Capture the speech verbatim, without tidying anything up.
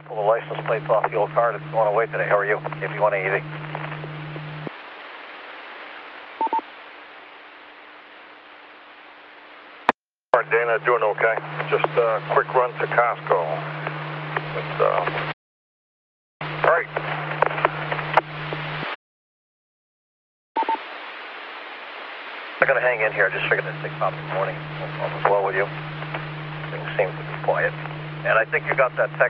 pull the license plates off the old car that's going away today. How are you? If you want to easy. All right, Dana, doing okay. Just a uh, quick run to Costco. But, uh, all right. I'm going to hang in here. I just figured I'd take pop in the morning. No problem as well with you. Things seem to be quiet. And I think you got that text.